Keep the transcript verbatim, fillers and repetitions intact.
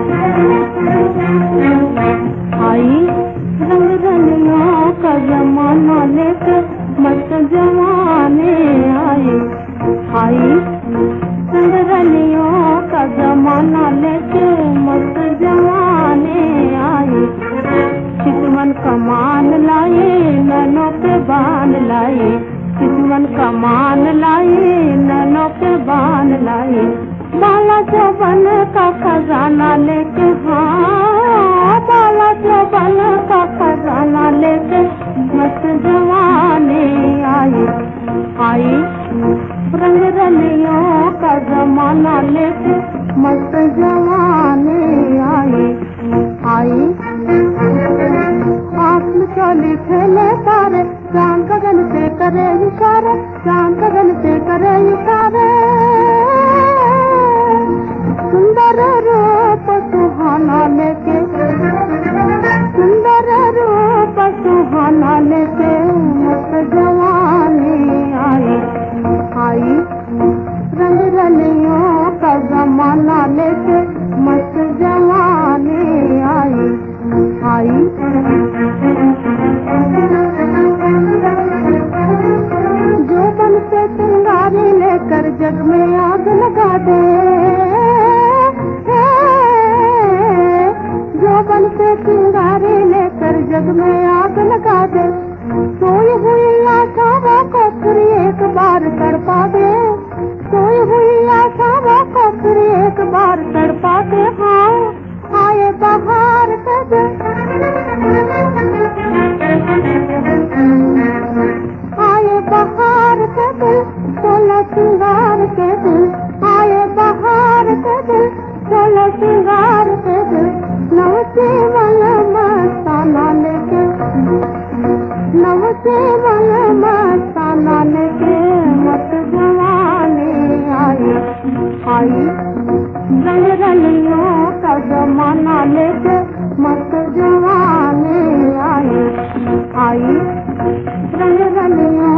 आई रंग रलियों का जमाना लेके मस्त जवाने आए। आई रंग रलियों का जमाना लेके मस्त जवाने आए। किस्मन कमान लाए नैनों पे बांध लाए। किस्मन कमान लाए नैनों पे बांध लाए। बाला चौबन का खजाना लेके, हाँ बाला चौबन का खजाना लेके मस्त जवाने आए। आई रंग रलियों का जमाना लेके मस्त जवाने आए। आई आत्म चोली खेले तारे, चांद गगन से करे इशारे, चांद गगन से करे इशारे। सुंदर रूप सुहाना लेके, सुंदर रूप सुहाना लेके मस्त जवानी आई। आई रंग रलियों का जमाना लेके मस्त जवानी आई। आई जो बन से चिंगारी लेकर जग में आग लगा दे, जो बन से चिंगारी लेकर जग में आग लगा दे। सोई हुई आशाओं को फिर एक बार तड़पा दे, सोई हुई आशाओं को फिर एक बार तड़पा दे। हाँ आए बाहर के दिन, आए बाहर के दिल, सोलह सिंगार के दिल, आए बाहर के दिल, सोलह सिंगार के दिल। नवसे वाला मस्ताना लेके, नवसे वाला मस्ताना लेके मस्त जवानी आई। आई रंग रलियों का जमाना लेके मस्त जवानी आई। आई रंग रलियों